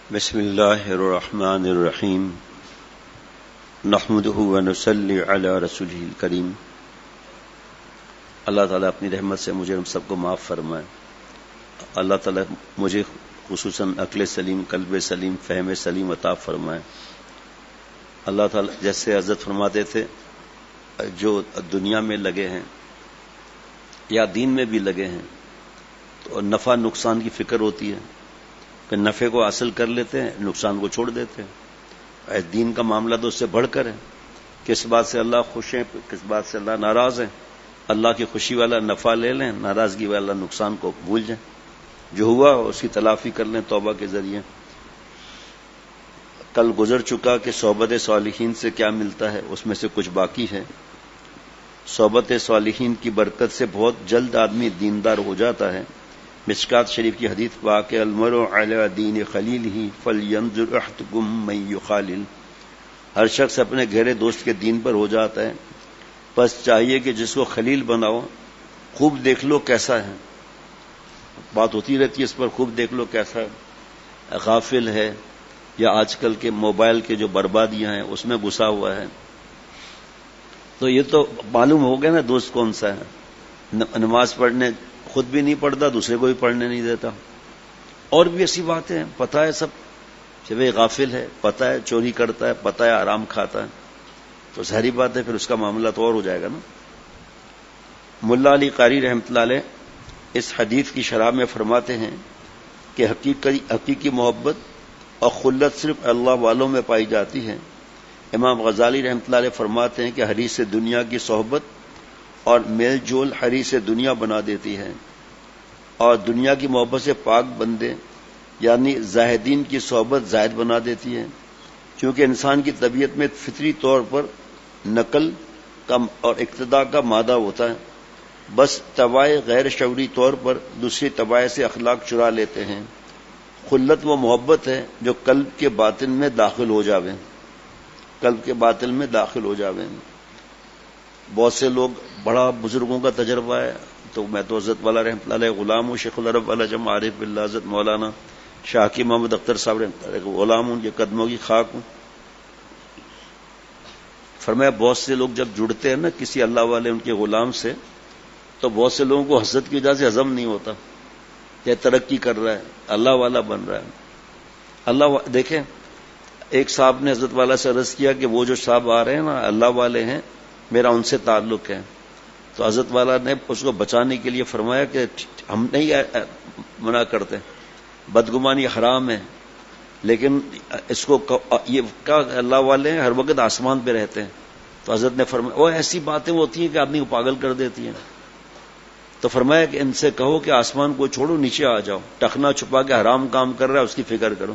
بسم اللہ الرحمن الرحیم نحمده ونصلی علی رسولہ الکریم۔ اللہ تعالیٰ اپنی رحمت سے مجھے ہم سب کو معاف فرمائے۔ اللہ تعالیٰ مجھے خصوصاً عقل سلیم، قلب سلیم، فہم سلیم عطا فرمائے۔ اللہ تعالیٰ جیسے حضرت فرماتے تھے جو دنیا میں لگے ہیں یا دین میں بھی لگے ہیں تو نفع نقصان کی فکر ہوتی ہے، پھر نفع کو حاصل کر لیتے ہیں، نقصان کو چھوڑ دیتے ہیں۔ دین کا معاملہ تو اس سے بڑھ کر ہے، کس بات سے اللہ خوش ہیں، کس بات سے اللہ ناراض ہیں۔ اللہ کی خوشی والا نفع لے لیں، ناراضگی والا نقصان کو بھول جائیں، جو ہوا اس کی تلافی کر لیں توبہ کے ذریعے۔ کل گزر چکا کہ صحبت صالحین سے کیا ملتا ہے، اس میں سے کچھ باقی ہے۔ صحبت صالحین کی برکت سے بہت جلد آدمی دیندار ہو جاتا ہے۔ مشکات شریف کی حدیث واقع المرء علی دین خلیلہ فلینظر احدکم من یخالل، ہر شخص اپنے گہرے دوست کے دین پر ہو جاتا ہے، بس چاہیے کہ جس کو خلیل بناؤ خوب دیکھ لو کیسا ہے۔ بات ہوتی رہتی ہے اس پر، خوب دیکھ لو کیسا ہے، غافل ہے یا آج کل کے موبائل کے جو بربادیاں ہیں اس میں گھسا ہوا ہے، تو یہ تو معلوم ہو گیا نا دوست کون سا ہے۔ نماز پڑھنے خود بھی نہیں پڑھتا، دوسرے کو بھی پڑھنے نہیں دیتا، اور بھی ایسی باتیں ہیں، پتہ ہے سب کہ وہ غافل ہے، پتہ ہے چوری کرتا ہے، پتہ ہے آرام کھاتا ہے، تو ظاہری بات ہے پھر اس کا معاملہ تو اور ہو جائے گا نا۔ ملا علی قاری رحمۃ اللہ علیہ اس حدیث کی شرح میں فرماتے ہیں کہ حقیقی محبت اور خلت صرف اللہ والوں میں پائی جاتی ہے۔ امام غزالی رحمۃ اللہ علیہ فرماتے ہیں کہ حریص دنیا کی صحبت اور میل جول حریص دنیا بنا دیتی ہے، اور دنیا کی محبت سے پاک بندے یعنی زاہدین کی صحبت زائد بنا دیتی ہے، کیونکہ انسان کی طبیعت میں فطری طور پر نقل کا اور اقتداء کا مادہ ہوتا ہے، بس طبائع غیر شعوری طور پر دوسری طبائع سے اخلاق چرا لیتے ہیں۔ خلت وہ محبت ہے جو قلب کے باطن میں داخل ہو جاوے، قلب کے باطن میں داخل ہو جاوے۔ بہت سے لوگ، بڑا بزرگوں کا تجربہ ہے، تو میں تو حضرت والا رحمۃ اللہ علیہ غلام ہوں، شیخ العرب والا جم عارف باللہ حضرت مولانا شاہ محمد اختر صاحب رحمۃ اللہ علیہ غلام ہوں، یہ قدموں کی خاک ہوں۔ فرمایا بہت سے لوگ جب جڑتے ہیں نا کسی اللہ والے ان کے غلام سے، تو بہت سے لوگوں کو حضرت کی وجہ سے ہضم نہیں ہوتا کہ ترقی کر رہا ہے، اللہ والا بن رہا ہے۔ دیکھیں ایک صاحب نے حضرت والا سے عرض کیا کہ وہ جو صاحب آ رہے ہیں نا اللہ والے ہیں، میرا ان سے تعلق ہے، تو حضرت والا نے اس کو بچانے کے لیے فرمایا کہ ہم نہیں منع کرتے، بدگمانی حرام ہے، لیکن اس کو یہ کیا اللہ والے ہیں، ہر وقت آسمان پہ رہتے ہیں، تو حضرت نے فرمایا وہ ایسی باتیں ہوتی ہیں کہ آدمی کو پاگل کر دیتی ہیں، تو فرمایا کہ ان سے کہو کہ آسمان کو چھوڑو نیچے آ جاؤ، ٹخنا چھپا کے حرام کام کر رہا ہے اس کی فکر کرو۔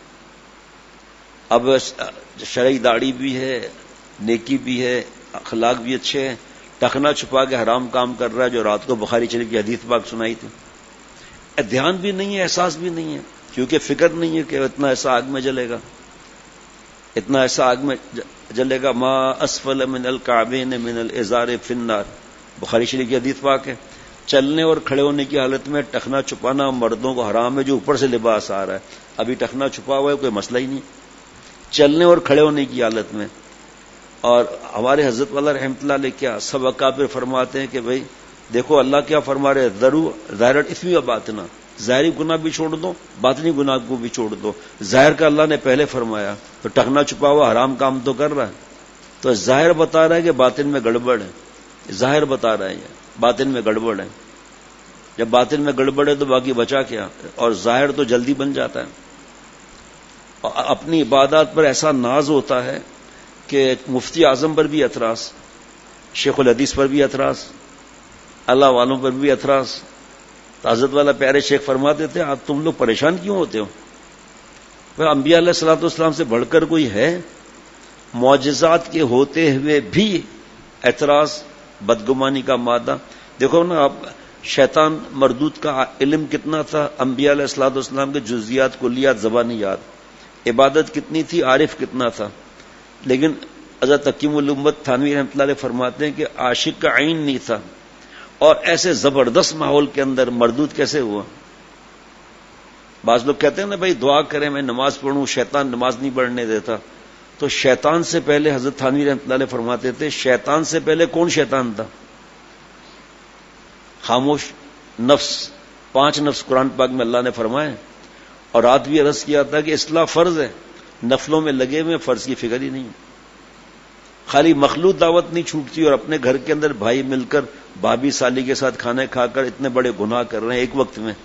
اب شرعی داڑھی بھی ہے، نیکی بھی ہے، اخلاق بھی اچھے ہیں، ٹخنا چھپا کے حرام کام کر رہا ہے جو رات کو بخاری شریف کی حدیث پاک سنائی تھی۔ دھیان بھی نہیں ہے، احساس بھی نہیں ہے، کیونکہ فکر نہیں ہے کہ اتنا ایسا آگ میں جلے گا، اتنا ایسا آگ میں جلے گا۔ ما اسفل من الکعبین من الازار فی النار، بخاری شریف کی حدیث پاک ہے۔ چلنے اور کھڑے ہونے کی حالت میں ٹخنا چھپانا مردوں کو حرام ہے، جو اوپر سے لباس آ رہا ہے، ابھی ٹخنا چھپا ہوا ہے کوئی مسئلہ ہی نہیں، چلنے اور کھڑے ہونے کی حالت میں۔ اور ہمارے حضرت والا رحمۃ اللہ علیہ کیا سب اکابر فرماتے ہیں کہ بھئی دیکھو اللہ کیا فرما رہے، ذرو ظاہر اسمی و باطنا، ظاہری گناہ بھی چھوڑ دو، باطنی گناہ کو بھی چھوڑ دو۔ ظاہر کا اللہ نے پہلے فرمایا، تو ٹخنا چھپا ہوا حرام کام تو کر رہا ہے، تو ظاہر بتا رہا ہے کہ باطن میں گڑبڑ ہے، ظاہر بتا رہا ہے باطن میں گڑبڑ ہے۔ جب باطن میں گڑبڑ ہے تو باقی بچا کیا، اور ظاہر تو جلدی بن جاتا ہے۔ اور اپنی عبادات پر ایسا ناز ہوتا ہے کہ مفتی اعظم پر بھی اعتراض، شیخ الحدیث پر بھی اعتراض، اللہ والوں پر بھی اعتراض۔ تو حضرت والا پیارے شیخ فرماتے تھے آپ تم لوگ پریشان کیوں ہوتے ہو؟ پھر انبیاء علیہ الصلوۃ والسلام سے بڑھ کر کوئی ہے؟ معجزات کے ہوتے ہوئے بھی اعتراض، بدگمانی کا مادہ۔ دیکھو نا آپ، شیطان مردود کا علم کتنا تھا، انبیاء علیہ الصلوۃ والسلام کے جزیات کلیات زبانی یاد، عبادت کتنی تھی، عارف کتنا تھا، لیکن حضرت حکیم الامت تھانوی رحمۃ اللہ علیہ فرماتے ہیں کہ عاشق کا عین نہیں تھا، اور ایسے زبردست ماحول کے اندر مردود کیسے ہوا؟ بعض لوگ کہتے ہیں نا بھائی دعا کریں میں نماز پڑھوں، شیطان نماز نہیں پڑھنے دیتا. تو شیطان سے پہلے حضرت تھانوی رحمۃ اللہ علیہ فرماتے تھے شیطان سے پہلے کون شیطان تھا؟ خاموش نفس. 5 نفس قرآن پاک میں اللہ نے فرمائے. اور رات بھی عرض کیا تھا کہ اصلاح فرض ہے، نفلوں میں لگے ہوئے فرض کی فکر ہی نہیں. خالی مخلوط دعوت نہیں چھوٹتی اور اپنے گھر کے اندر بھائی مل کر بھابھی سالی کے ساتھ کھانے کھا کر اتنے بڑے گناہ کر رہے ہیں ایک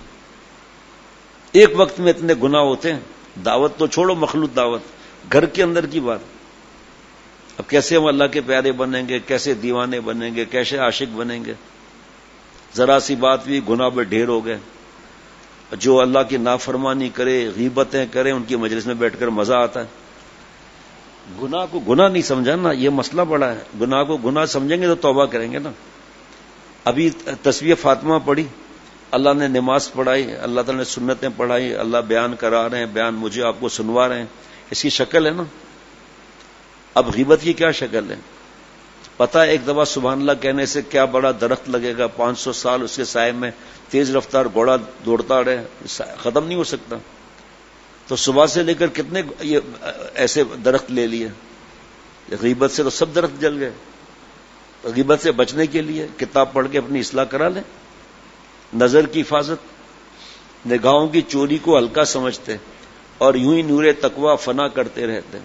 وقت میں اتنے گناہ ہوتے ہیں. دعوت تو چھوڑو، مخلوط دعوت گھر کے اندر کی بات. اب کیسے ہم اللہ کے پیارے بنیں گے، کیسے دیوانے بنیں گے، کیسے عاشق بنیں گے؟ ذرا سی بات بھی گناہ پہ ڈھیر ہو گئے. جو اللہ کی نافرمانی کرے، غیبتیں کرے، ان کی مجلس میں بیٹھ کر مزہ آتا ہے. گناہ کو گناہ نہیں سمجھا نا، یہ مسئلہ بڑا ہے. گناہ کو گناہ سمجھیں گے تو توبہ کریں گے نا. ابھی تسبیح فاطمہ پڑھی، اللہ نے نماز پڑھائی، اللہ تعالیٰ نے سنتیں پڑھائی، اللہ بیان کرا رہے ہیں، بیان مجھے آپ کو سنوا رہے ہیں. اس کی شکل ہے نا. اب غیبت کی کیا شکل ہے؟ پتہ ہے ایک دفعہ سبحان اللہ کہنے سے کیا بڑا درخت لگے گا، 500 سال اس کے سائے میں تیز رفتار گھوڑا دوڑتا رہے، ختم نہیں ہو سکتا. تو صبح سے لے کر کتنے یہ ایسے درخت لے لیے. غیبت سے تو سب درخت جل گئے. غیبت سے بچنے کے لیے کتاب پڑھ کے اپنی اصلاح کرا لیں. نظر کی حفاظت، نگاہوں کی چوری کو ہلکا سمجھتے اور یوں ہی نور تقوی فنا کرتے رہتے.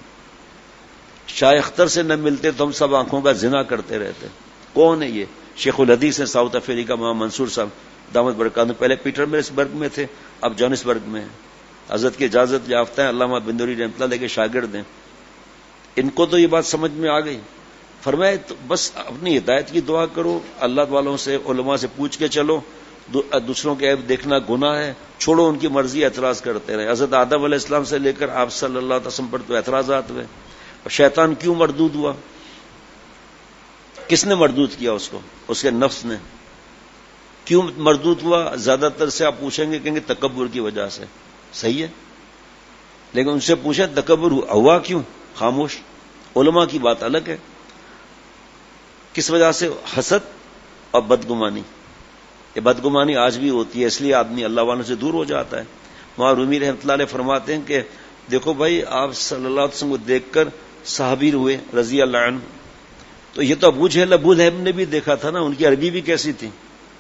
شاہ اختر سے نہ ملتے تو ہم سب آنکھوں کا زنا کرتے رہتے. کون ہے یہ؟ شیخ الحدیث ہیں ساؤتھ افریقہ مہا منصور صاحب دامت برکاتہ. پہلے پیٹر میرسبرگ میں تھے، اب جوہانسبرگ میں ہیں. حضرت کی اجازت یافتہ ہیں، علامہ بندوری رحمۃ اللہ کے شاگرد ہیں. ان کو تو یہ بات سمجھ میں آ گئی. فرمائے تو بس اپنی ہدایت کی دعا کرو، اللہ والوں سے علماء سے پوچھ کے چلو. دوسروں کے عیب دیکھنا گناہ ہے، چھوڑو ان کی مرضی، اعتراض کرتے رہے. حضرت آدم علیہ السلام سے لے کر آپ صلی اللہ علیہ وسلم پر تو اعتراضات ہوئے. اور شیطان کیوں مردود ہوا؟ کس نے مردود کیا اس کو؟ اس کے نفس نے. کیوں مردود ہوا؟ زیادہ تر سے آپ پوچھیں گے کہیں گے تکبر کی وجہ سے. صحیح ہے، لیکن ان سے پوچھیں تکبر ہوا کیوں؟ خاموش. علماء کی بات الگ ہے. کس وجہ سے؟ حسد اور بدگمانی. یہ بدگمانی آج بھی ہوتی ہے، اس لیے آدمی اللہ والوں سے دور ہو جاتا ہے. وہاں رومی رحمۃ اللہ علیہ فرماتے ہیں کہ دیکھو بھائی آپ صلی اللہ علیہ وسلم کو دیکھ کر صحابی ہوئے رضی اللہ عنہ، تو یہ تو ابو لہب نے بھی دیکھا تھا نا، ان کی عربی بھی کیسی تھی،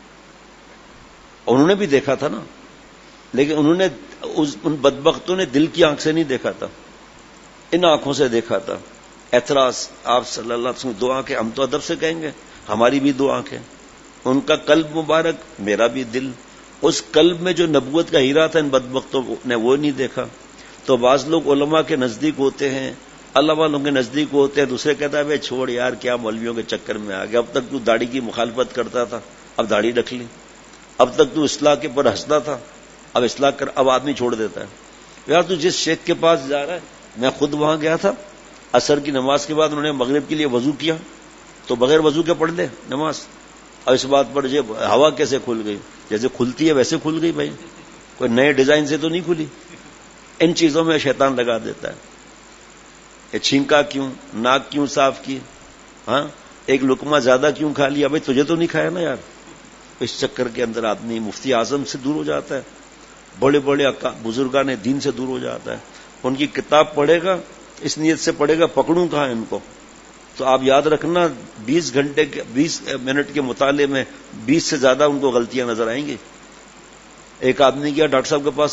انہوں نے بھی دیکھا تھا نا. لیکن انہوں نے ان بدبختوں نے دل کی آنکھ سے نہیں دیکھا تھا، ان آنکھوں سے دیکھا تھا. اعتراض. آپ صلی اللہ علیہ وسلم دو آنکھیں، ہم تو ادب سے کہیں گے ہماری بھی 2 آنکھیں. ان کا قلب مبارک، میرا بھی دل. اس قلب میں جو نبوت کا ہیرا تھا ان بدبختوں نے وہ نہیں دیکھا. تو بعض لوگ علماء کے نزدیک ہوتے ہیں، اللہ والوں کے نزدیک ہوتے ہیں، دوسرے کہتا ہے بھائی چھوڑ یار کیا مولویوں کے چکر میں آ گیا، اب تک تو داڑھی کی مخالفت کرتا تھا اب داڑھی رکھ لی، اب تک تو اصلاح کے پر ہنستا تھا اب اصلاح کر، اب آدمی چھوڑ دیتا ہے. یار تو جس شیخ کے پاس جا رہا ہے، میں خود وہاں گیا تھا، عصر کی نماز کے بعد انہوں نے مغرب کے لیے وضو کیا تو بغیر وضو کے پڑھ لے نماز. اب اس بات پر جو ہوا کیسے کھل گئی؟ جیسے کھلتی ہے ویسے کھل گئی بھائی، کوئی نئے ڈیزائن سے تو نہیں کھلی. ان چیزوں میں شیطان لگا دیتا ہے. یہ چھینکا کیوں، ناک کیوں صاف کی، ہاں ایک لقمہ زیادہ کیوں کھا لیا، بھائی تجھے تو نہیں کھایا نا یار. اس چکر کے اندر آدمی مفتی اعظم سے دور ہو جاتا ہے، بڑے بڑے بزرگان دین سے دور ہو جاتا ہے. ان کی کتاب پڑھے گا اس نیت سے پڑھے گا پکڑوں کہاں ان کو. تو آپ یاد رکھنا 20 منٹ کے مطالعے میں 20 سے زیادہ ان کو غلطیاں نظر آئیں گی. ایک آدمی گیا ڈاکٹر صاحب کے پاس،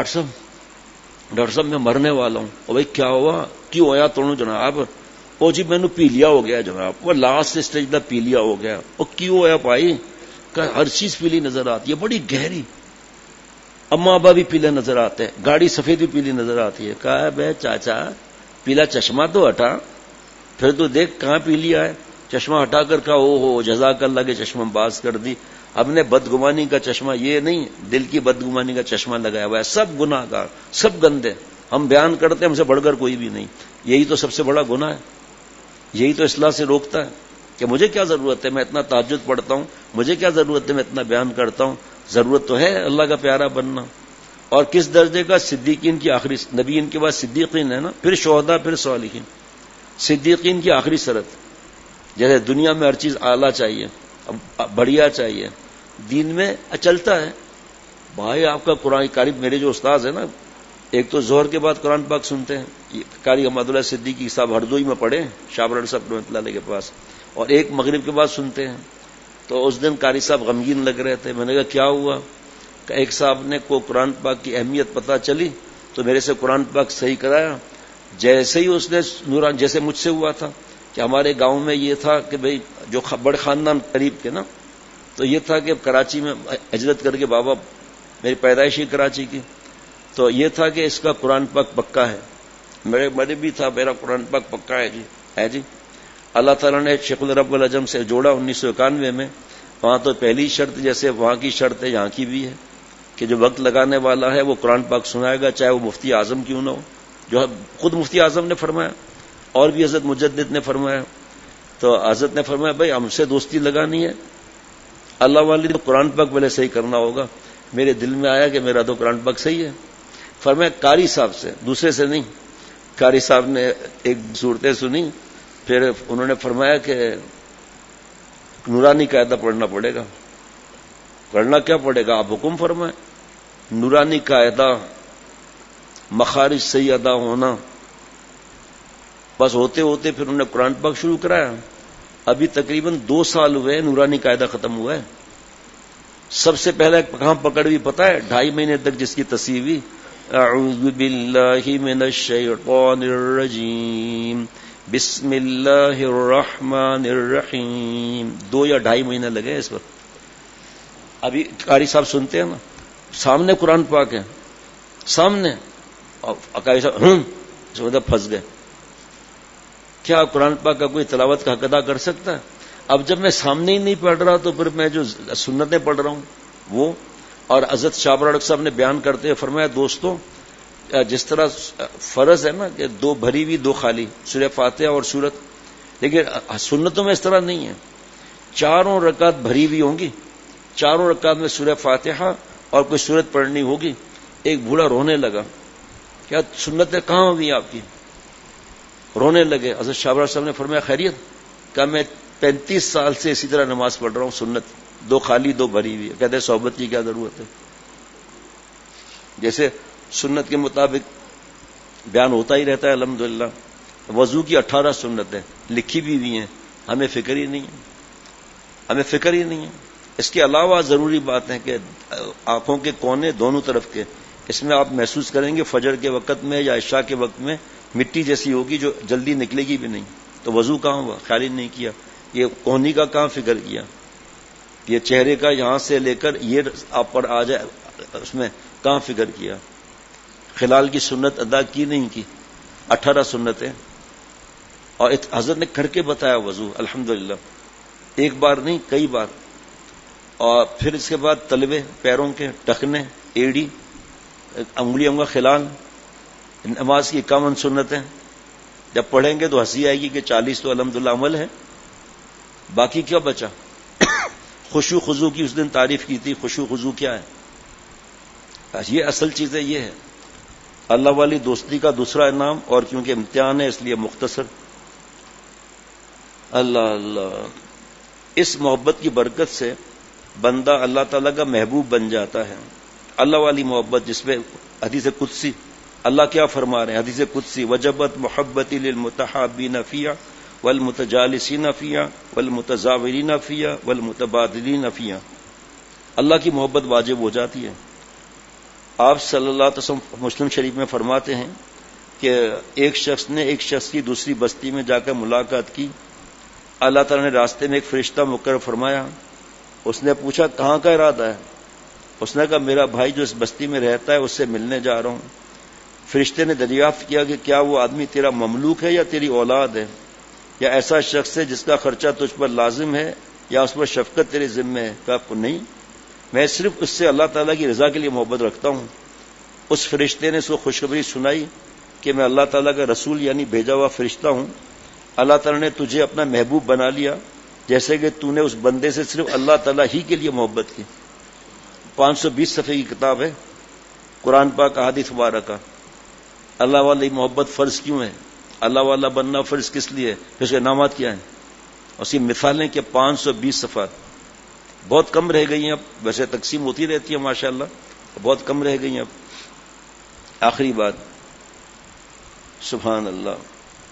ڈاکٹر صاحب میں مرنے والا ہوں. اور بھائی کیا ہوا؟ کیوں ہویا توڑوں جناب؟ او جی میں نے پیلیا ہو گیا جناب، وہ لاسٹ اسٹیج کا پیلیا ہو گیا. وہ کیوں ہویا بھائی؟ کہ ہر چیز پیلی نظر آتی ہے، بڑی گہری. اما ابا بھی پیلے نظر آتے ہیں، گاڑی سفید بھی پیلی نظر آتی ہے. کہا بے چاچا پیلا چشمہ تو ہٹا، پھر تو دیکھ کہاں پی لیا ہے. چشمہ ہٹا کر کہا او ہو جزاک اللہ کے چشمہ باز کر دی. ہم نے بدگمانی کا چشمہ، یہ نہیں دل کی بدگمانی کا چشمہ لگایا ہوا ہے. سب گناہ گار، سب گندے. ہم بیان کرتے ہیں ہم سے بڑھ کر کوئی بھی نہیں. یہی تو سب سے بڑا گناہ ہے. یہی تو اصلاح سے روکتا ہے کہ مجھے کیا ضرورت ہے، میں اتنا تہجد پڑھتا ہوں، مجھے کیا ضرورت ہے، میں اتنا بیان کرتا ہوں. ضرورت تو ہے اللہ کا پیارا بننا. اور کس درجے کا؟ صدیقین کی آخری، نبیین کے بعد صدیقین ہے نا، پھر شہداء، پھر صالحین. صدیقین کی آخری شرط. جیسے دنیا میں ہر چیز اعلیٰ چاہیے، بڑھیا چاہیے، دین میں چلتا ہے. بھائی آپ کا قرآن قاری میرے جو استاذ ہیں نا، ایک تو ظہر کے بعد قرآن پاک سنتے ہیں، قاری احمد اللہ صدیقی صاحب ہردوئی میں پڑھے شابرڑ صاحب رحمۃ اللہ علیہ کے پاس، اور ایک مغرب کے بعد سنتے ہیں. تو اس دن قاری صاحب غمگین لگ رہے تھے. میں نے کہا کیا ہوا؟ کہ ایک صاحب نے کو قرآن پاک کی اہمیت پتہ چلی تو میرے سے قرآن پاک صحیح کرایا. جیسے ہی اس نے نوران جیسے مجھ سے ہوا تھا کہ ہمارے گاؤں میں یہ تھا کہ بھئی جو بڑے خاندان قریب کے نا، تو یہ تھا کہ کراچی میں ہجرت کر کے بابا، میری پیدائش ہی کراچی کی، تو یہ تھا کہ اس کا قرآن پاک پکا ہے. میرے بھی تھا میرا قرآن پاک پکا ہے جی. اللہ تعالیٰ نے شیخ العرب والعجم سے جوڑا 1991 میں. وہاں تو پہلی شرط جیسے وہاں کی شرط ہے یہاں کی بھی ہے کہ جو وقت لگانے والا ہے وہ قرآن پاک سنائے گا، چاہے وہ مفتی اعظم کیوں نہ ہو، جو خود مفتی اعظم نے فرمایا اور بھی حضرت مجدد نے فرمایا. تو حضرت نے فرمایا بھائی ہم سے دوستی لگانی ہے، اللہ والی تو قرآن پاک پہلے صحیح کرنا ہوگا. میرے دل میں آیا کہ میرا تو قرآن پاک صحیح ہے. فرمایا قاری صاحب سے، دوسرے سے نہیں. قاری صاحب نے ایک صورتیں سنی، پھر انہوں نے فرمایا کہ نورانی قاعدہ پڑھنا پڑے گا. پڑھنا کیا پڑے گا؟ آپ حکم فرمائیں. نورانی قاعدہ، مخارج صحیح ادا ہونا، بس ہوتے ہوتے پھر انہوں نے قرآن پاک شروع کرایا. ابھی تقریباً 2 سال ہوئے نورانی قاعدہ ختم ہوا ہے. سب سے پہلے کہاں پکڑ بھی پتا ہے؟ 2.5 مہینے تک جس کی تصحیح ہوئی، اعوذ باللہ من الشیطان الرجیم بسم اللہ الرحمن الرحیم. 2 یا 2.5 مہینے لگے اس وقت. ابھی قاری صاحب سنتے ہیں نا، سامنے قرآن پاک ہے، سامنے، اور قاری صاحب پھنس گئے. کیا قرآن پاک کا کوئی تلاوت کا حق ادا کر سکتا ہے؟ اب جب میں سامنے ہی نہیں پڑھ رہا تو پھر میں جو سنتیں پڑھ رہا ہوں وہ. اور حضرت شاہ برڑک صاحب نے بیان کرتے ہوئے فرمایا دوستوں، جس طرح فرض ہے نا کہ 2 بھری ہوئی 2 خالی، سورہ فاتحہ اور سورت، لیکن سنتوں میں اس طرح نہیں ہے. 4 رکعت بھری ہوئی ہوں گی، 4 رکعت میں سورہ فاتحہ اور کوئی سورت پڑھنی ہوگی. ایک بوڑھا رونے لگا، کیا سنتیں کہاں ہوگی آپ کی؟ رونے لگے. حضرت شاہ برڑک صاحب نے فرمایا خیریت؟ کہ میں 35 سال سے اسی طرح نماز پڑھ رہا ہوں، سنت 2 خالی 2 بھری ہوئی. کہتے ہیں صحبت کی کیا ضرورت ہے؟ جیسے سنت کے مطابق بیان ہوتا ہی رہتا ہے الحمدللہ. وضو کی 18 سنتیں لکھی بھی ہوئی ہیں، ہمیں فکر ہی نہیں ہے، ہمیں فکر ہی نہیں ہے. اس کے علاوہ ضروری بات ہے کہ آنکھوں کے کونے دونوں طرف کے، اس میں آپ محسوس کریں گے فجر کے وقت میں یا عشاء کے وقت میں مٹی جیسی ہوگی جو جلدی نکلے گی بھی نہیں. تو وضو کہاں ہوا؟ خیال ہی نہیں کیا. یہ کونی کا کہاں فکر کیا؟ یہ چہرے کا یہاں سے لے کر یہ آپ پر آ جائے، اس میں کہاں فکر کیا؟ خلال کی سنت ادا کی نہیں کی. 18 سنتیں، اور حضرت نے کر کے بتایا وضو الحمدللہ، ایک بار نہیں کئی بار. اور پھر اس کے بعد تلوے پیروں کے، ٹخنے، ایڑی، انگلیوں کا خلال. نماز کی 51 سنتیں جب پڑھیں گے تو ہنسی آئے گی کہ 40 تو الحمدللہ عمل ہے، باقی کیا بچا؟ خشوع خضوع کی اس دن تعریف کی تھی. خشوع خضوع کیا ہے؟ یہ اصل چیزیں یہ ہے. اللہ والی دوستی کا دوسرا انعام، اور کیونکہ امتحان ہے اس لیے مختصر. اللہ اس محبت کی برکت سے بندہ اللہ تعالیٰ کا محبوب بن جاتا ہے. اللہ والی محبت جس میں حدیث قدسی اللہ کیا فرما رہے ہیں؟ حدیث قدسی وجبت محبتی للمتحابین فیہا والمتجالسین فیہا والمتزاورین فیہا والمتبادلین فیہا. اللہ کی محبت واجب ہو جاتی ہے. آپ صلی اللہ علیہ وسلم مسلم شریف میں فرماتے ہیں کہ ایک شخص نے ایک شخص کی دوسری بستی میں جا کر ملاقات کی. اللہ تعالیٰ نے راستے میں ایک فرشتہ مقرر فرمایا. اس نے پوچھا کہاں کا ارادہ ہے؟ اس نے کہا میرا بھائی جو اس بستی میں رہتا ہے اس سے ملنے جا رہا ہوں. فرشتے نے دریافت کیا کہ کیا وہ آدمی تیرا مملوک ہے یا تیری اولاد ہے، یا ایسا شخص ہے جس کا خرچہ تجھ پر لازم ہے یا اس پر شفقت تیرے ذمہ ہے؟ کہا نہیں، میں صرف اس سے اللہ تعالیٰ کی رضا کے لیے محبت رکھتا ہوں. اس فرشتے نے اس کو خوشخبری سنائی کہ میں اللہ تعالیٰ کا رسول یعنی بھیجا ہوا فرشتہ ہوں. اللہ تعالیٰ نے تجھے اپنا محبوب بنا لیا جیسے کہ تو نے اس بندے سے صرف اللہ تعالیٰ ہی کے لیے محبت کی. 520 صفحے کی کتاب ہے قرآن پاک احادیث مبارکہ. اللہ والی محبت فرض کیوں ہے؟ اللہ والا بننا فرض کس لیے؟ اس کے انعامات کیا ہیں؟ اس کی مثالیں کہ 520 صفحات بہت کم رہ گئی ہیں، اب ویسے تقسیم ہوتی رہتی ہے ماشاءاللہ. بہت کم رہ گئی اب. آخری بات، سبحان اللہ،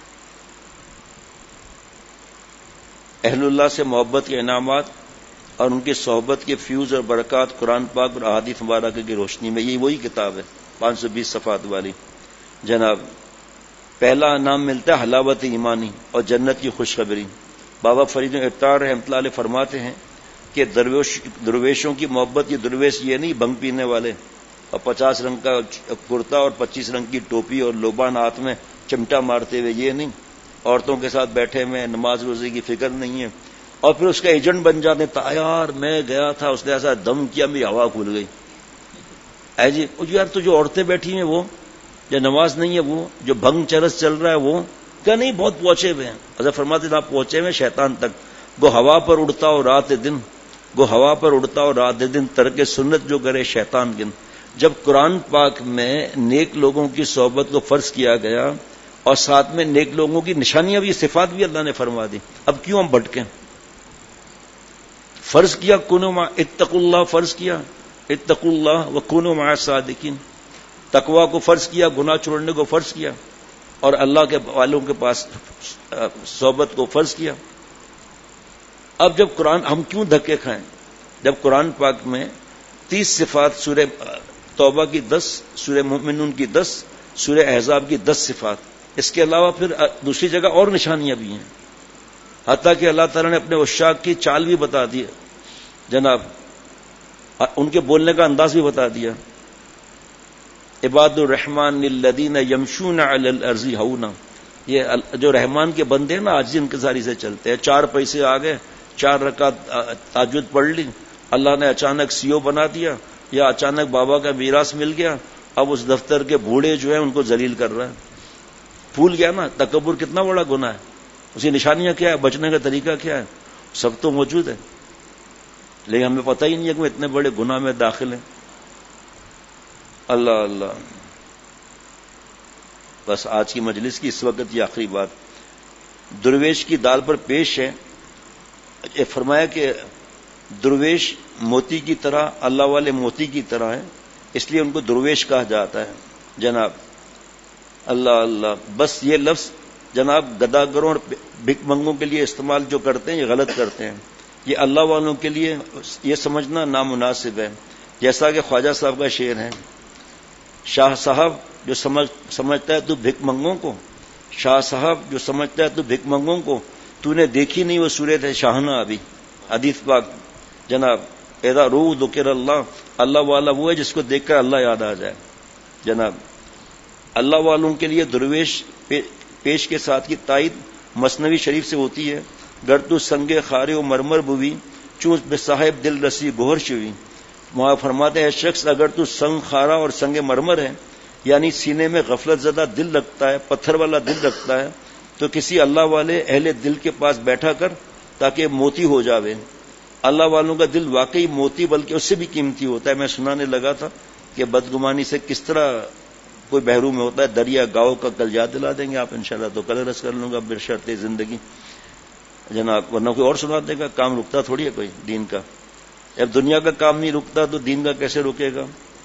اہل اللہ سے محبت کے انعامات اور ان کی صحبت کے فیوز اور برکات قرآن پاک اور احادیث مبارکہ کی روشنی میں. یہ وہی کتاب ہے 520 صفحات والی. جناب، پہلا انعام ملتا ہے حلاوت ایمانی اور جنت کی خوشخبری. بابا فرید افطار رحمۃ اللہ علیہ فرماتے ہیں کہ درویشوں کی محبت، یہ درویش یہ نہیں بھنگ پینے والے اور 50 رنگ کا کرتا اور 25 رنگ کی ٹوپی اور لوبان ہاتھ میں چمٹا مارتے ہوئے، یہ نہیں. عورتوں کے ساتھ بیٹھے ہوئے، نماز روزے کی فکر نہیں ہے، اور پھر اس کا ایجنٹ بن جاتے ہیں. یار میں گیا تھا، اس نے ایسا دم کیا میری ہوا کھل گئی. اے جی یار، تو جو عورتیں بیٹھی ہیں وہ، جو نماز نہیں ہے وہ، جو بھنگ چرس چل رہا ہے وہ، کیا نہیں بہت پہنچے ہوئے ہیں. حضرت فرماتے ہیں آپ پہنچے ہوئے شیطان تک. گو ہوا پر اڑتا ہو رات دن، گو ہوا پر اڑتا ہو رات دن، ترک سنت جو کرے شیطان گن. جب قرآن پاک میں نیک لوگوں کی صحبت کو فرض کیا گیا اور ساتھ میں نیک لوگوں کی نشانیاں بھی، صفات بھی اللہ نے فرما دی، اب کیوں ہم بھٹکیں؟ فرض کیا کونوا مع اتقوا اللہ، فرض کیا اتقوا اللہ وکونوا مع الصادقین. تقوی کو فرض کیا، گناہ چھوڑنے کو فرض کیا، اور اللہ کے والوں کے پاس صحبت کو فرض کیا. اب جب قرآن، ہم کیوں دھکے کھائیں جب قرآن پاک میں 30 صفات، سورہ توبہ کی 10، سورہ مومنون کی 10، سورہ احزاب کی 10 صفات، اس کے علاوہ پھر دوسری جگہ اور نشانیاں بھی ہیں. حتیٰ کہ اللہ تعالیٰ نے اپنے عشاق کی چال بھی بتا دی جناب، ان کے بولنے کا انداز بھی بتا دیا. عباد الرحمن الذین یمشون علی الارض ہونا، یہ جو رحمان کے بندے ہیں نا، عاجزی انکساری سے چلتے ہیں. 4 پیسے آ گئے، 4 رکعت تہجد پڑھ لی، اللہ نے اچانک CO بنا دیا، یا اچانک بابا کا میراث مل گیا، اب اس دفتر کے بوڑھے جو ہیں ان کو ذلیل کر رہا ہے. بھول گیا نا تکبر کتنا بڑا گناہ ہے، اس کی نشانیاں کیا ہے، بچنے کا طریقہ کیا ہے، سب تو موجود ہے، لیکن ہمیں پتہ ہی نہیں ہے کہ وہ اتنے بڑے گناہ میں داخل ہیں. اللہ اللہ. بس آج کی مجلس کی اس وقت یہ آخری بات، درویش کی دال پر پیش ہے. یہ فرمایا کہ درویش موتی کی طرح، اللہ والے موتی کی طرح ہیں، اس لیے ان کو درویش کہا جاتا ہے. جناب اللہ اللہ. بس یہ لفظ جناب گداگروں اور بھک منگوں کے لیے استعمال جو کرتے ہیں یہ غلط کرتے ہیں. یہ اللہ والوں کے لیے یہ سمجھنا نامناسب ہے. جیسا کہ خواجہ صاحب کا شعر ہے، شاہ صاحب جو سمجھتا ہے تو بھک منگوں کو، شاہ صاحب جو سمجھتا ہے تو بھک منگوں کو، تو نے دیکھی نہیں وہ صورت ہے شاہنہ. ابھی حدیث پاک جناب، اذا روح ذکر اللہ، اللہ والا وہ ہے جس کو دیکھ کر اللہ یاد آ جائے. جناب اللہ والوں کے لیے درویش پیش کے ساتھ کی تائید مثنوی شریف سے ہوتی ہے. گر تو سنگ خارے و مرمر بوی، چوس بے صاحب دل رسی گوہر شوی. وہاں فرماتے ہیں شخص اگر تو سنگ خارا اور سنگ مرمر ہے، یعنی سینے میں غفلت زدہ دل رکھتا ہے، پتھر والا دل رکھتا ہے، تو کسی اللہ والے اہل دل کے پاس بیٹھا کر تاکہ موتی ہو جاوے. اللہ والوں کا دل واقعی موتی بلکہ اس سے بھی قیمتی ہوتا ہے. میں سنانے لگا تھا کہ بدگمانی سے کس طرح کوئی بحرو میں ہوتا ہے. دریا گاؤں کا کل یاد دلا دیں گے آپ انشاءاللہ، تو کل رس کر لوں گا بشرط زندگی جناب، ورنہ کوئی اور سنا دے گا. کام رکتا تھوڑی ہے کوئی دین کا. جب دنیا کا کام نہیں رکتا تو دین کا کیسے رکے گا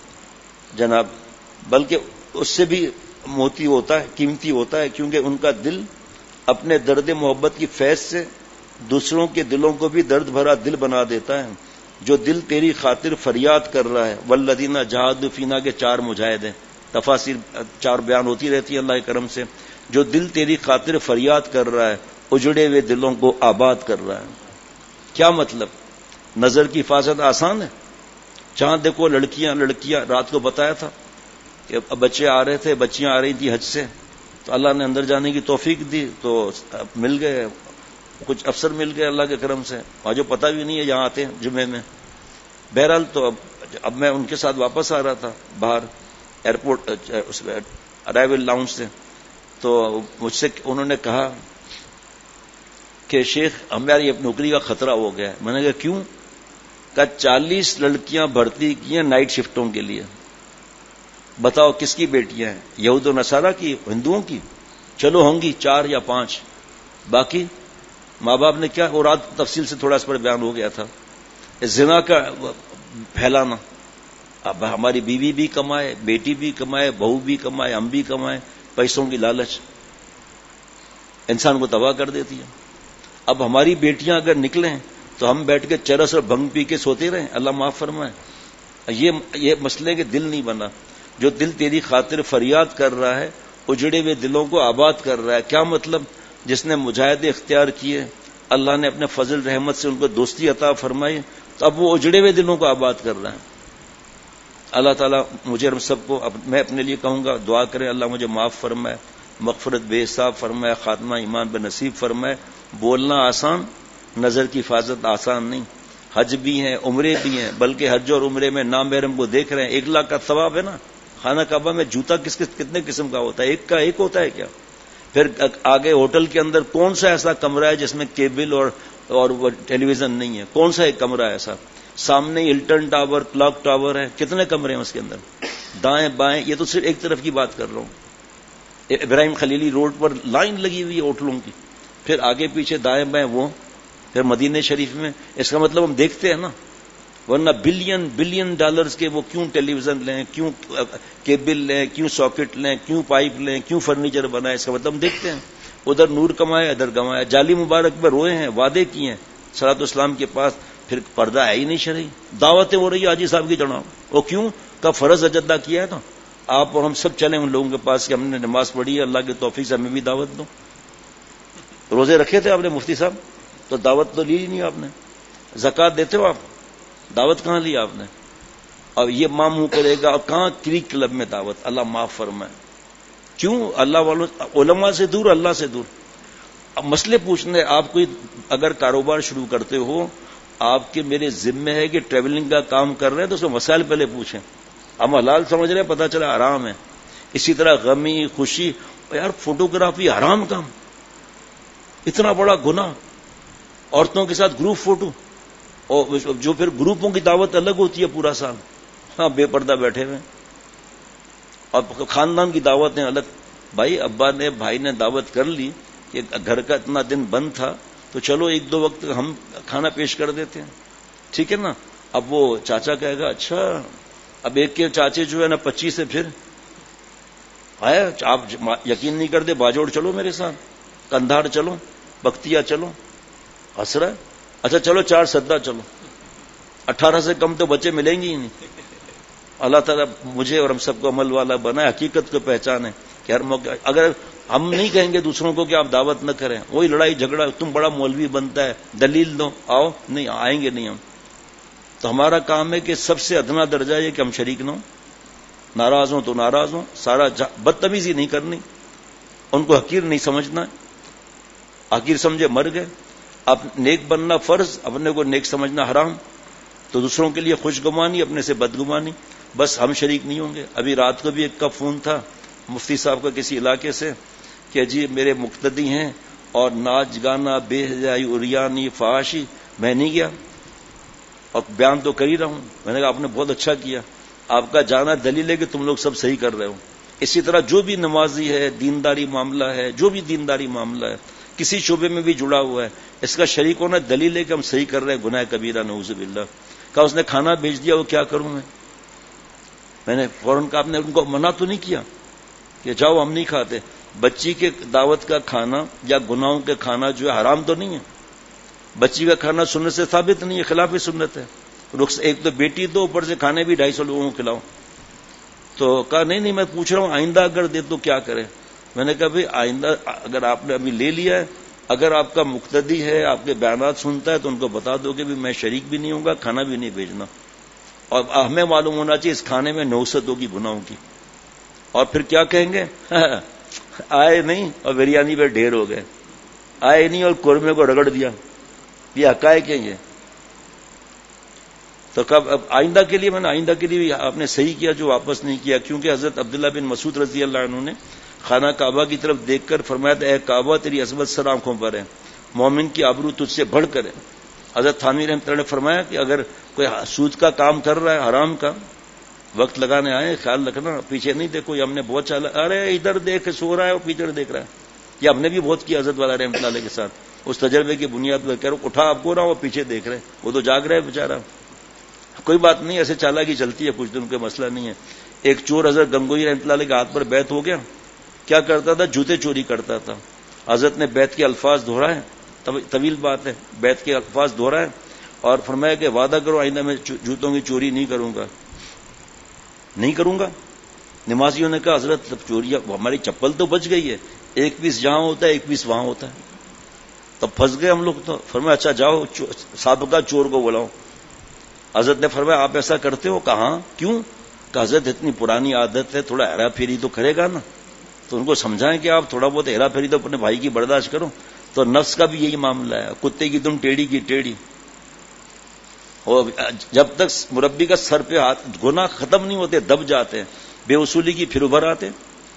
جناب. بلکہ اس سے بھی موتی ہوتا ہے، قیمتی ہوتا ہے، کیونکہ ان کا دل اپنے درد محبت کی فیض سے دوسروں کے دلوں کو بھی درد بھرا دل بنا دیتا ہے. جو دل تیری خاطر فریاد کر رہا ہے، والذین جاہدوا فینا کے 4 مجاہد ہیں، تفاسیر 4 بیان ہوتی رہتی ہے اللہ کے کرم سے. جو دل تیری خاطر فریاد کر رہا ہے، اجڑے ہوئے دلوں کو آباد کر رہا ہے. کیا مطلب؟ نظر کی حفاظت آسان ہے. جہاں دیکھو لڑکیاں، رات کو بتایا تھا کہ بچے آ رہے تھے، بچیاں آ رہی تھی حج سے، تو اللہ نے اندر جانے کی توفیق دی، تو مل گئے کچھ افسر مل گئے اللہ کے کرم سے، اور جو پتہ بھی نہیں ہے یہاں آتے ہیں جمعے میں. بہرحال تو اب میں ان کے ساتھ واپس آ رہا تھا باہر ایئرپورٹ ارائیول لاؤنج سے، تو مجھ سے انہوں نے کہا کہ شیخ ہماری نوکری کا خطرہ ہو گیا ہے. میں نے کہا کیوں؟ کہا 40 لڑکیاں بھرتی کی ہیں نائٹ شفٹوں کے لیے. بتاؤ کس کی بیٹیاں ہیں؟ یہود و نصارہ کی، ہندوؤں کی؟ چلو ہوں گی 4 یا 5، باقی ماں باپ نے کیا؟ اور رات تفصیل سے تھوڑا اس پر بیان ہو گیا تھا. زنا کا پھیلانا، اب ہماری بیوی بھی کمائے، بیٹی بھی کمائے، بہو بھی کمائے، ہم بھی کمائیں، پیسوں کی لالچ انسان کو تباہ کر دیتی ہے۔ اب ہماری بیٹیاں اگر نکلیں تو ہم بیٹھ کے چرس اور بھنگ پی کے سوتے رہیں، اللہ معاف فرمائے۔ یہ مسئلے کے دل نہیں بنا، جو دل تیری خاطر فریاد کر رہا ہے، اجڑے ہوئے دلوں کو آباد کر رہا ہے۔ کیا مطلب؟ جس نے مجاہدے اختیار کیے، اللہ نے اپنے فضل رحمت سے ان کو دوستی عطا فرمائی، تو اب وہ اجڑے ہوئے دلوں کو آباد کر رہا ہے۔ اللہ تعالیٰ مجھے اور سب کو، میں اپنے لیے کہوں گا، دعا کریں اللہ مجھے معاف فرمائے، مغفرت بے حساب فرمائے، خاتمہ ایمان بے نصیب فرمائے۔ بولنا آسان، نظر کی حفاظت آسان نہیں۔ حج بھی ہیں، عمرے بھی ہیں، بلکہ حج اور عمرے میں نامحرم کو دیکھ رہے ہیں، 1 لاکھ کا ثواب ہے نا۔ خانہ کعبہ میں جوتا کتنے قسم کا ہوتا ہے؟ ایک کا ایک ہوتا ہے کیا؟ پھر آگے ہوٹل کے اندر کون سا ایسا کمرہ ہے جس میں کیبل اور ٹیلی ویژن نہیں ہے؟ کون سا ایک کمرہ ہے ایسا؟ سامنے ہلٹن ٹاور، کلاک ٹاور ہے، کتنے کمرے ہیں اس کے اندر؟ دائیں بائیں، یہ تو صرف ایک طرف کی بات کر رہا ہوں۔ ابراہیم خلیلی روڈ پر لائن لگی ہوئی ہے ہوٹلوں کی، پھر آگے پیچھے دائیں بائیں وہ، پھر مدینہ شریف میں۔ اس کا مطلب ہم دیکھتے ہیں نا، ورنہ بلین ڈالرز کے وہ کیوں ٹیلی ویژن لیں، کیوں کیبل لیں، کیوں ساکٹ لیں، کیوں پائپ لیں، کیوں فرنیچر بنائے؟ اس کا مطلب ہم دیکھتے ہیں، ادھر نور کمایا ادھر گمایا، جالی مبارک میں روئے ہیں، وعدے کیے ہیں صراط اسلام کے پاس، پھر پردہ ہے ہی نہیں شرعی، دعوتیں ہو رہی ہیں حاجی صاحب کی جناب، وہ کیوں کا فرض اجدا کیا ہے نا، آپ اور ہم سب چلیں ان لوگوں کے پاس کہ ہم نے نماز پڑھی ہے، اللہ کے توفیق سے ہمیں بھی دعوت دو۔ روزے رکھے تھے آپ نے مفتی صاحب تو دعوت تو لی ہی نہیں آپ نے، زکوٰۃ دیتے ہو آپ، دعوت کہاں لی آپ نے؟ اور یہ ماں منہ کرے گا، اور کہاں کریک کلب میں دعوت، اللہ معاف فرمائے۔ کیوں؟ اللہ والوں، علماء سے دور، اللہ سے دور۔ اب مسئلے پوچھنے، آپ کوئی اگر کاروبار شروع کرتے ہو، آپ کے میرے ذمہ ہے کہ ٹریولنگ کا کام کر رہے ہیں تو اس میں مسائل پہلے پوچھیں، ہم حلال سمجھ رہے ہیں، پتہ چلا حرام ہے۔ اسی طرح غمی خوشی، یار فوٹوگرافی حرام کام، اتنا بڑا گناہ، عورتوں کے ساتھ گروپ فوٹو، اور جو پھر گروپوں کی دعوت الگ ہوتی ہے پورا سال، ہاں بے پردہ بیٹھے ہوئے، اور خاندان کی دعوتیں الگ۔ بھائی ابا نے بھائی نے دعوت کر لی کہ گھر کا اتنا دن بند تھا تو چلو 1-2 وقت ہم کھانا پیش کر دیتے ہیں، ٹھیک ہے نا۔ اب وہ چاچا کہے گا اچھا، اب ایک کے چاچے جو ہے نا 25 سے پھر آیا، آپ یقین نہیں کرتے، باجوڑ چلو میرے ساتھ، کندھار چلو، بختیا چلو، اسرا، اچھا چلو 4 سدا چلو، 18 سے کم تو بچے ملیں گے ہی نہیں۔ اللہ تعالیٰ مجھے اور ہم سب کو عمل والا بنائے، حقیقت کو پہچانے کہ ہر موقع، اگر ہم نہیں کہیں گے دوسروں کو کہ آپ دعوت نہ کریں، وہی لڑائی جھگڑا، تم بڑا مولوی بنتا ہے، دلیل دو، آؤ، نہیں آئیں گے نہیں ہم۔ تو ہمارا کام ہے کہ سب سے ادنا درجہ یہ کہ ہم شریک نہ ہوں، ناراض ہوں تو ناراض ہوں، سارا بدتمیزی نہیں کرنی، ان کو حقیر نہیں سمجھنا، حقیر سمجھے مر گئے۔ اب نیک بننا فرض، اپنے کو نیک سمجھنا حرام، تو دوسروں کے لیے خوشگمانی، اپنے سے بدگمانی، بس ہم شریک نہیں ہوں گے۔ ابھی رات کو بھی ایک کا فون تھا مفتی صاحب کا کسی علاقے سے کہ جی میرے مقتدی ہیں اور ناچ گانا بے حیائی عریانی فحاشی، میں نہیں گیا اور بیان تو کر ہی رہا ہوں۔ میں نے کہا آپ نے بہت اچھا کیا، آپ کا جانا دلیل ہے کہ تم لوگ سب صحیح کر رہے ہو۔ اسی طرح جو بھی نمازی ہے، دینداری معاملہ ہے، جو بھی دینداری معاملہ ہے، کسی شعبے میں بھی جڑا ہوا ہے، اس کا شریک ہونا دلیل ہے کہ ہم صحیح کر رہے ہیں، گناہ کبیرہ نعوذ باللہ۔ کہا اس نے کھانا بھیج دیا، وہ کیا کروں میں نے فوراً کہا آپ نے ان کو منع تو نہیں کیا کہ جاؤ ہم نہیں کھاتے؟ بچی کے دعوت کا کھانا یا گناہوں کے کھانا جو ہے حرام تو نہیں ہے، بچی کا کھانا سنت سے ثابت نہیں ہے، خلاف سنت ہے۔ ایک تو بیٹی دو، اوپر سے کھانے بھی 250 لوگوں کو کھلاؤ۔ تو کہا نہیں میں پوچھ رہا ہوں آئندہ اگر دے تو کیا کرے؟ میں نے کہا بھائی آئندہ اگر آپ نے ابھی لے لیا ہے، اگر آپ کا مقتدی ہے، آپ کے بیانات سنتا ہے تو ان کو بتا دو کہ بھی میں شریک بھی نہیں ہوں گا، کھانا بھی نہیں بھیجنا، اور ہمیں معلوم ہونا چاہیے اس کھانے میں نوست ہوگی گناہوں کی۔ اور پھر کیا کہیں گے؟ آئے نہیں اور بریانی پہ ڈھیر ہو گئے، آئے نہیں اور قورمے کو رگڑ دیا، یہ حقائق ہیں یہ۔ تو کب اب آئندہ کے لیے، میں نے آئندہ کے لیے آپ نے صحیح کیا جو واپس نہیں کیا، کیونکہ حضرت عبداللہ بن مسعود رضی اللہ عنہ نے خانہ کعبہ کی طرف دیکھ کر فرمایا تھا اے کعبہ تیری عظمت سر آنکھوں پر ہے، مومن کی آبرو تجھ سے بڑھ کر ہے۔ حضرت تھانوی رحمۃ اللہ نے فرمایا کہ اگر کوئی سود کا کام کر رہا ہے، حرام کا، وقت لگانے آئے، خیال رکھنا، پیچھے نہیں دیکھو۔ یہ ہم نے بہت چالا، ارے ادھر دیکھ سو رہا ہے اور پیچھے دیکھ رہا ہے، یہ ہم نے بھی بہت کیا حضرت والا رحمۃ اللہ علیہ کے ساتھ، اس تجربے کی بنیاد پر کہہ رہا ہوں، اٹھا آپ کو رہا وہ پیچھے دیکھ رہے، وہ تو جاگ رہے بیچارہ۔ کوئی بات نہیں، ایسے چالاکی چلتی ہے، کچھ دن کا مسئلہ نہیں ہے. ایک چور حضرت گنگوئی رحمۃ اللہ علیہ کے ہاتھ پر بیعت ہو گیا. کیا کرتا تھا؟ جوتے چوری کرتا تھا. حضرت نے بیعت کے الفاظ دہرائے، طویل بات ہے، بیعت کے الفاظ دہرائے اور فرمایا کہ وعدہ کرو آئندہ میں جوتوں کی چوری نہیں کروں گا. نہیں کروں گا. نمازیوں نے کہا حضرت چوری، ہماری چپل تو بچ گئی ہے، ایک پیس جہاں ہوتا ہے ایک پیس وہاں ہوتا ہے. تب پھنس گئے ہم لوگ. تو فرمایا اچھا جاؤ سابقہ چور کو بلاؤ. حضرت نے فرمایا آپ ایسا کرتے ہو؟ کہاں کیوں؟ کہ حضرت اتنی پرانی عادت ہے، تھوڑا ہیرا پھیری تو کرے گا نا. تو ان کو سمجھائیں کہ آپ تھوڑا بہت ہیرا پھیری تو اپنے بھائی کی برداشت کرو. تو نفس کا بھی یہی معاملہ ہے، کتے کی تم ٹیڑھی کی ٹیڑھی. اور جب تک مربی کا سر پہ ہاتھ، گناہ ختم نہیں ہوتے، دب جاتے ہیں، بے اصولی کی پھر ابھر آتے.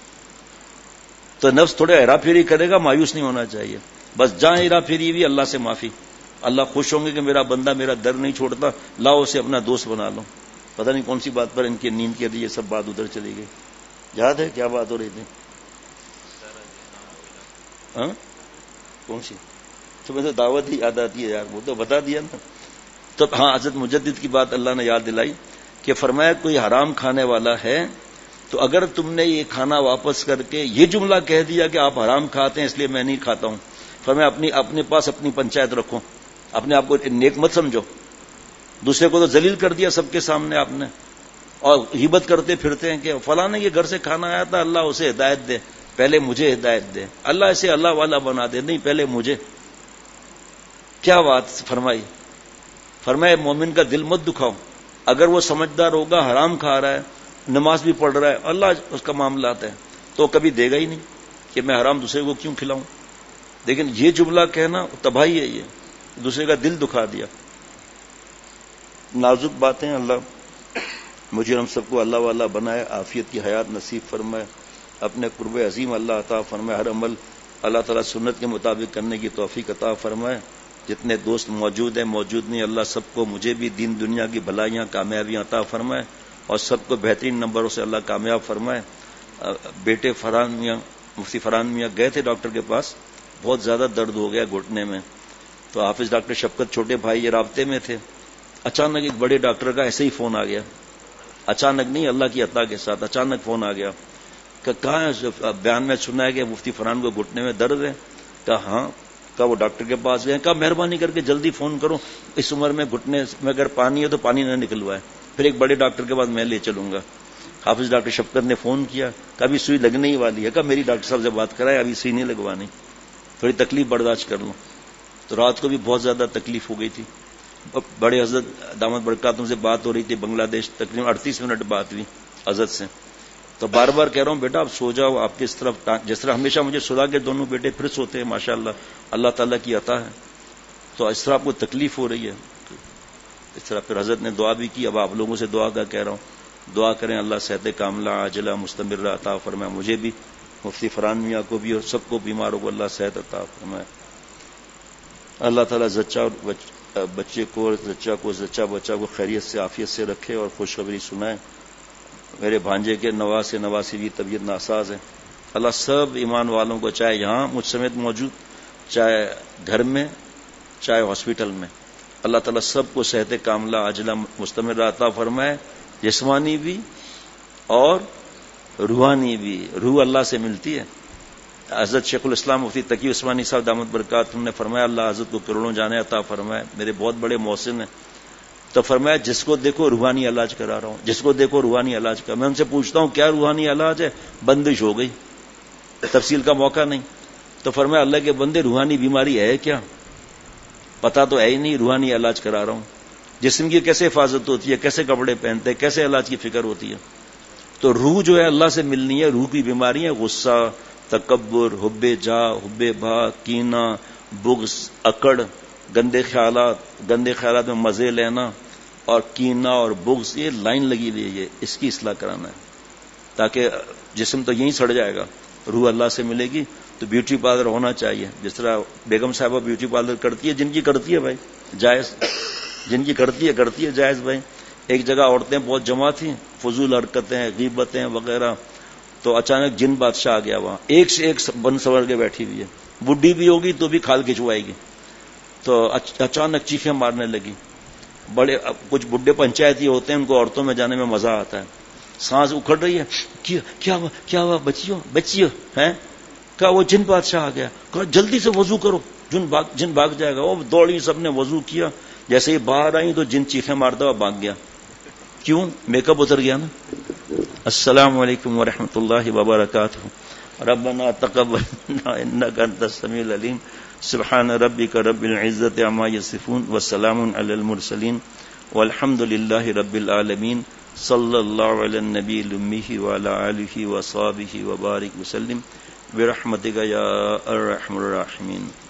تو نفس تھوڑے ہیرا پھیری کرے گا، مایوس نہیں ہونا چاہیے. بس جہاں ہیرا پھیری بھی اللہ سے معافی. اللہ خوش ہوں گے کہ میرا بندہ میرا در نہیں چھوڑتا، لاؤ اسے اپنا دوست بنا لو. پتہ نہیں کون سی بات پر ان کی نیند کے لیے سب بات ادھر چلی گئی. یاد ہے کیا بات ہو رہی تھی؟ کون سی؟ تو مجھے دعوت ہی یاد آتی ہے یار، وہ تو بتا دیا نا. تو ہاں، حضرت مجدد کی بات اللہ نے یاد دلائی کہ فرمایا کوئی حرام کھانے والا ہے تو اگر تم نے یہ کھانا واپس کر کے یہ جملہ کہہ دیا کہ آپ حرام کھاتے ہیں اس لیے میں نہیں کھاتا ہوں، فرمایا اپنے پاس اپنی پنچایت رکھو، اپنے آپ کو نیک مت سمجھو. دوسرے کو تو ذلیل کر دیا سب کے سامنے آپ نے، اور غیبت کرتے پھرتے ہیں کہ فلاں نے یہ گھر سے کھانا آیا تھا، اللہ اسے ہدایت دے، پہلے مجھے ہدایت دے، اللہ اسے اللہ والا بنا دے. نہیں، پہلے مجھے. کیا بات فرمائی؟ فرمایا مومن کا دل مت دکھاؤ. اگر وہ سمجھدار ہوگا، حرام کھا رہا ہے، نماز بھی پڑھ رہا ہے، اللہ اس کا معاملات ہے، تو کبھی دے گا ہی نہیں کہ میں حرام دوسرے کو کیوں کھلاؤں. لیکن یہ جملہ کہنا تباہی ہے، یہ دوسرے کا دل دکھا دیا. نازک باتیں. اللہ مجھے ہم سب کو اللہ والا بنائے، عافیت کی حیات نصیب فرمائے، اپنے قرب عظیم اللہ عطا فرمائے، ہر عمل اللہ تعالیٰ سنت کے مطابق کرنے کی توفیق عطا فرمائے. جتنے دوست موجود ہیں موجود نہیں، اللہ سب کو، مجھے بھی دین دنیا کی بھلائیاں کامیابیاں عطا فرمائے اور سب کو بہترین نمبروں سے اللہ کامیاب فرمائے. بیٹے فرحان میاں، مفتی فرحان میاں گئے تھے ڈاکٹر کے پاس، بہت زیادہ درد ہو گیا گھٹنے میں. تو حافظ ڈاکٹر شفقت چھوٹے بھائی یہ رابطے میں تھے. اچانک ایک بڑے ڈاکٹر کا ایسے ہی فون آ گیا، اچانک نہیں، اللہ کی عطا کے ساتھ اچانک فون آ گیا کہ کہاں ہے؟ بیان میں سنا ہے کہ مفتی فرحان کو گھٹنے میں درد ہے. کہا ہاں. کہا وہ ڈاکٹر کے پاس گئے. کہا مہربانی کر کے جلدی فون کرو، اس عمر میں گھٹنے میں اگر پانی ہے تو پانی نہ نکلوائے، پھر ایک بڑے ڈاکٹر کے پاس میں لے چلوں گا. حافظ ڈاکٹر شفقت نے فون کیا، کبھی سوئی لگنے ہی والی ہے. کہا میری ڈاکٹر صاحب سے بات کرائے، ابھی سوئی نہیں لگوانی، تھوڑی تکلیف برداشت کر لوں. تو رات کو بھی بہت زیادہ تکلیف ہو گئی تھی. بڑے حضرت دامت برکاتوں سے بات ہو رہی تھی بنگلہ دیش، تقریباً 38 منٹ بات ہوئی حضرت سے. تو بار بار کہہ رہا ہوں بیٹا آپ سو جاؤ، آپ کی اس طرف جس طرح ہمیشہ مجھے سلا کے دونوں بیٹے پھر سوتے ہیں، ماشاءاللہ اللہ تعالیٰ کی عطا ہے. تو اس طرح آپ کو تکلیف ہو رہی ہے، اس طرح پھر حضرت نے دعا بھی کی. اب آپ لوگوں سے دعا کا کہہ رہا ہوں، دعا کریں اللہ صحت کاملہ عاجلہ مستمرہ عطا فرمائے، مجھے بھی، مفتی فرحان میاں کو بھی، اور سب کو بیماروں کو اللہ صحت عطا فرمائے. اللہ تعالیٰ زچہ بچے کو، زچہ بچہ کو خیریت سے عافیت سے رکھے اور خوشخبری سنائے. میرے بھانجے کے نواز نواسی بھی طبیعت ناساز ہے. اللہ سب ایمان والوں کو، چاہے یہاں مجھ سمیت موجود، چاہے گھر میں، چاہے ہاسپٹل میں، اللہ تعالیٰ سب کو صحت کاملہ عاجلہ مستمرہ عطا فرمائے، جسمانی بھی اور روحانی بھی. روح اللہ سے ملتی ہے. حضرت شیخ الاسلام مفتی تقی عثمانی صاحب دامت برکاتہم نے فرمایا اللہ حضرت کو کروڑوں جانے عطا فرمائے، میرے بہت بڑے محسن ہیں. تو فرمایا جس کو دیکھو روحانی علاج کرا رہا ہوں، جس کو دیکھو روحانی علاج کرا. میں ان سے پوچھتا ہوں کیا روحانی علاج ہے؟ بندش ہو گئی، تفصیل کا موقع نہیں. تو فرمایا اللہ کے بندے روحانی بیماری ہے کیا؟ پتا تو ہے ہی نہیں، روحانی علاج کرا رہا ہوں. جسم کی کیسے حفاظت ہوتی ہے، کیسے کپڑے پہنتے ہیں، کیسے علاج کی فکر ہوتی ہے. تو روح جو ہے اللہ سے ملنی ہے. روح کی بیماری ہے غصہ، تکبر، حب جاہ، حب بھا، کینہ، بغض، اکڑ، گندے خیالات میں مزے لینا اور کینہ اور بغض، یہ لائن لگی ہوئی ہے، اس کی اصلاح کرانا ہے تاکہ جسم تو یہیں سڑ جائے گا، روح اللہ سے ملے گی. تو بیوٹی پارلر ہونا چاہیے، جس طرح بیگم صاحبہ بیوٹی پارلر کرتی ہے، جن کی کرتی ہے بھائی جائز، جن کی کرتی ہے جائز بھائی. ایک جگہ عورتیں بہت جمع تھیں، فضول حرکتیں، غیبتیں وغیرہ. تو اچانک جن بادشاہ آ گیا وہاں، ایک سے ایک بن سور کے بیٹھی ہوئی ہے، بڈھی بھی ہوگی تو بھی کھال کھچوائے گی. تو اچانک چیخیں مارنے لگی. بڑے کچھ بڈھے پنچایتی ہوتے ہیں، ان کو عورتوں میں جانے میں مزہ آتا ہے. سانس اکھڑ رہی ہے، کیا ہوا بچیو ہیں؟ کہا وہ جن بادشاہ آ گیا. کہا جلدی سے وضو کرو، جن بھاگ جائے گا. وہ دوڑی، سب نے وضو کیا. جیسے ہی باہر آئی تو جن چیخیں مارتا ہوا بھاگ گیا. کیوں؟ میک اپ اتر گیا نا. السلام علیکم ورحمۃ اللہ وبرکاتہ. ربنا تقبل منا انک انت السمیع العلیم. سبحان ربک رب العزت عما یصفون وسلام علی المرسلین والحمد للہ رب العالمین. صلی اللہ علی النبی الامی وعلی آلہ وصحبہ وبارک وسلم برحمتک یا ارحم الراحمین.